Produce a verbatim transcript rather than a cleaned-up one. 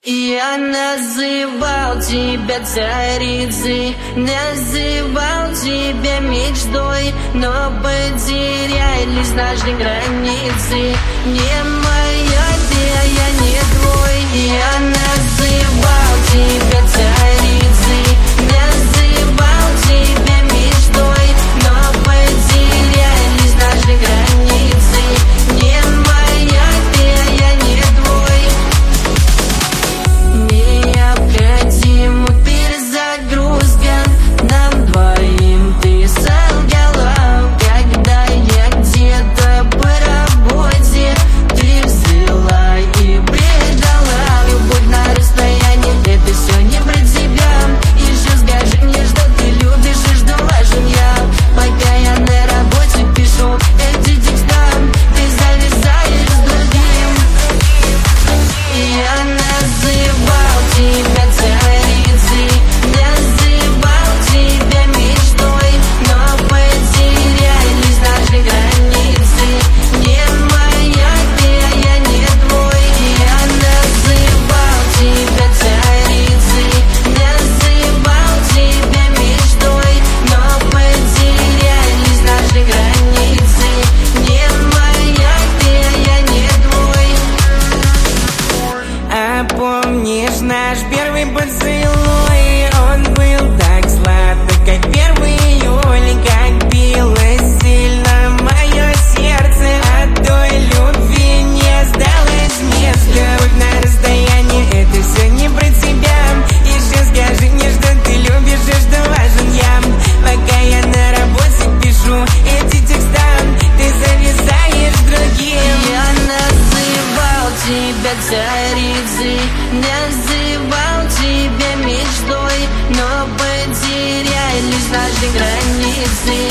Я называл тебя царицей, называл тебя мечтой, но потерялись наши границы. Не моя ты, а я не твой. Я называл тебя царицей, называл тебя мечтой, но потерялись наши границы. Не моя ты, а я не твой. Необходима перезагрузка, нам двоим ты солгала. Когда я где-то по работе, ты взяла и предала. Любовь на расстоянии, это все не про тебя. Еще скажи мне, что ты любишь и что важен я. Пока я на работе пишу эти текста, ты зависаешь с другим. Я называл тебя царицей, называл тебя мечтой, но потерялись наши границы. Не моя ты, а я не твой. Я называл тебя царицей, называл тебя мечтой, но потерялись наши границы. Не моя ты, а я не твой. А помнишь наш первый поцелуй? Он был так сладок, как первый июль, как билось сильно мое сердце. От той любви не сдалось место. Вот на расстоянии, это все не про тебя. Еще скажи мне, что ты любишь и что важен я. Пока я на работе пишу эти текста, ты зависаешь с другим. Я называл тебя царицей, называл тебя мечтой, но потерялись наши границы.